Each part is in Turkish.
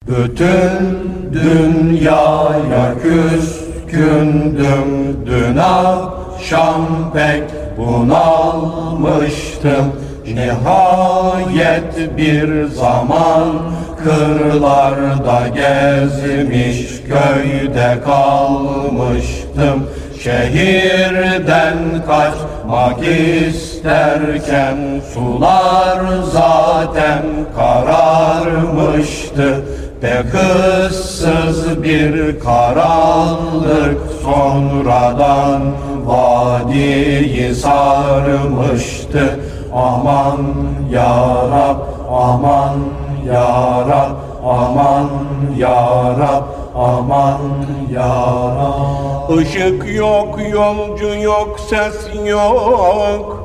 Bütün dünyaya küskündüm, dün akşam pek bunalmıştım. Nihayet bir zaman kırlarda gezmiş, köyde kalmıştım. Şehirden kaçmak isterken sular zaten kararmıştı. Pek ıssız bir karanlık sonradan vadiyi sarmıştı. Aman yarab, aman yarab, aman yarab, aman yarab. Işık yok, yolcu yok, ses yok.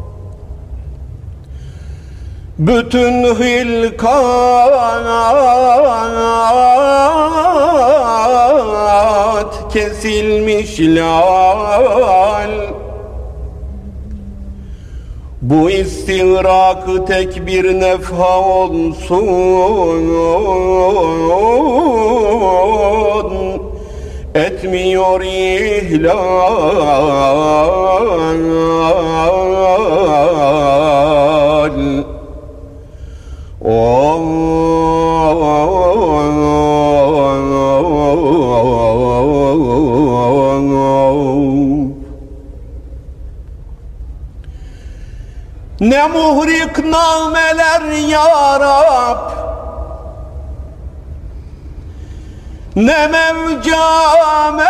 Bütün hilkat kesilmiş lal. Bu istiğrakı tek bir nefha olsun, etmiyor ihlal. Ne muhrik nameler ya Rab, ne mevcame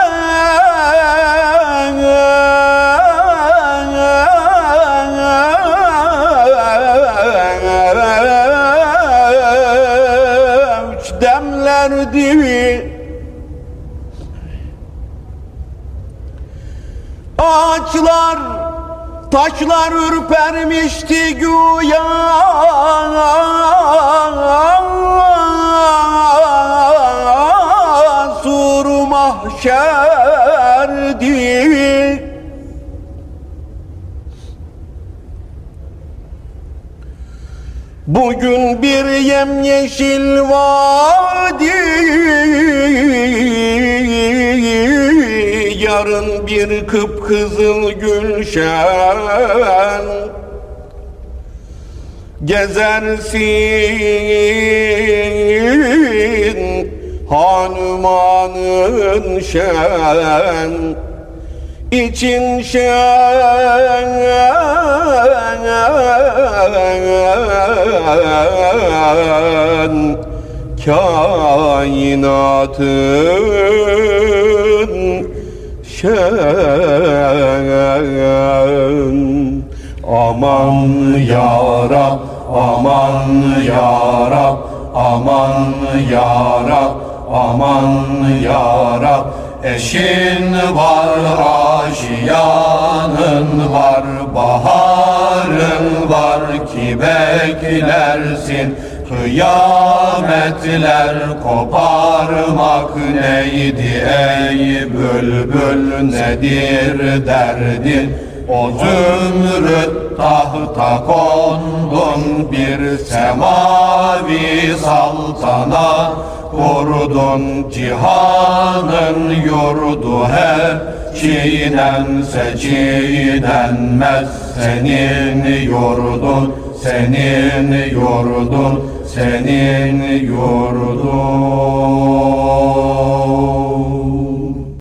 demlerdi. Ağaçlar, taşlar ürpermişti güya, sur-u mahşerdi. Bugün bir yemyeşil vadi, yarın bir kıpkızıl gülşen. Gezersin hanumanın şen, için şen, kainatın şen. Aman ya Rab, aman ya Rab, aman ya Rab, aman ya Rab. Eşin var, aşiyanın var, baharın var ki beklersin. Kıyametler koparmak neydi ey bülbül, nedir derdin? O zümrüt tahta kondun, bir semavi saltanat kurdun. Cihanın yurdu hep çiğnense çiğnenmez senin yurdun, senin yurdun, senin yurdun.